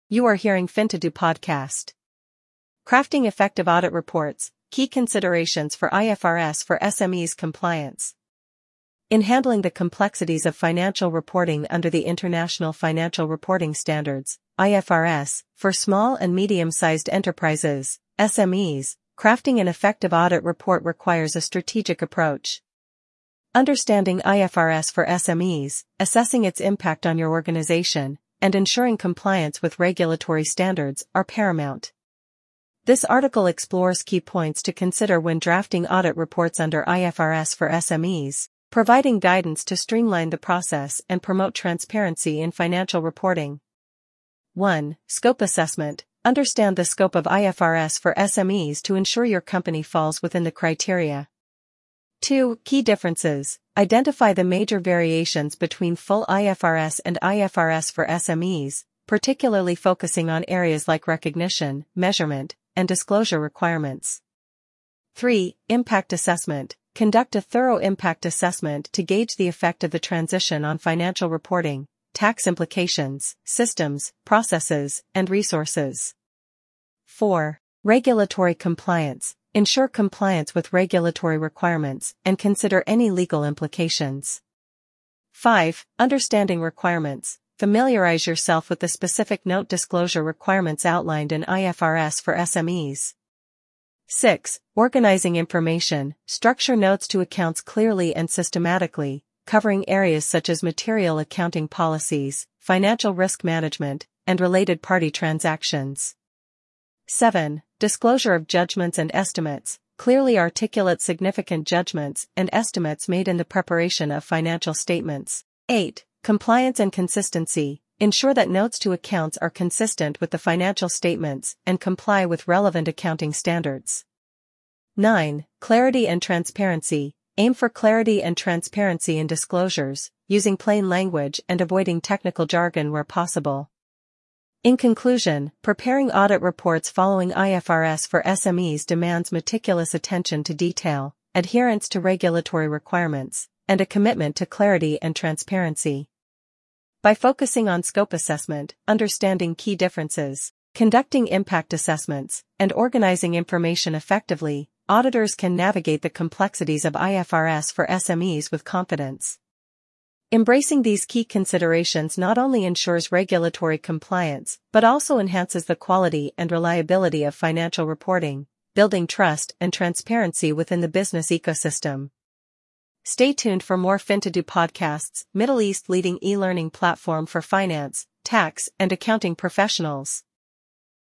You are hearing FinToDo podcast. Crafting effective audit reports, key considerations for IFRS for SMEs compliance. In handling the complexities of financial reporting under the International Financial Reporting Standards, IFRS, for small and medium-sized enterprises, SMEs, crafting an effective audit report requires a strategic approach. Understanding IFRS for SMEs, assessing its impact on your organization, and ensuring compliance with regulatory standards are paramount. This article explores key points to consider when drafting audit reports under IFRS for SMEs, providing guidance to streamline the process and promote transparency in financial reporting. 1. Scope assessment. Understand the scope of IFRS for SMEs to ensure your company falls within the criteria. 2. Key differences. Identify the major variations between full IFRS and IFRS for SMEs, particularly focusing on areas like recognition, measurement, and disclosure requirements. 3. Impact assessment. Conduct a thorough impact assessment to gauge the effect of the transition on financial reporting, tax implications, systems, processes, and resources. 4. Regulatory compliance. Ensure compliance with regulatory requirements and consider any legal implications. 5. Understanding requirements. Familiarize yourself with the specific note disclosure requirements outlined in IFRS for SMEs. 6. Organizing information. Structure notes to accounts clearly and systematically, covering areas such as material accounting policies, financial risk management, and related party transactions. 7. Disclosure of judgments and estimates. Clearly articulate significant judgments and estimates made in the preparation of financial statements. 8. Compliance and consistency. Ensure that notes to accounts are consistent with the financial statements and comply with relevant accounting standards. 9. Clarity and transparency. Aim for clarity and transparency in disclosures, using plain language and avoiding technical jargon where possible. In conclusion, preparing audit reports following IFRS for SMEs demands meticulous attention to detail, adherence to regulatory requirements, and a commitment to clarity and transparency. By focusing on scope assessment, understanding key differences, conducting impact assessments, and organizing information effectively, auditors can navigate the complexities of IFRS for SMEs with confidence. Embracing these key considerations not only ensures regulatory compliance, but also enhances the quality and reliability of financial reporting, building trust and transparency within the business ecosystem. Stay tuned for more FinToDo podcasts, Middle East leading e-learning platform for finance, tax, and accounting professionals.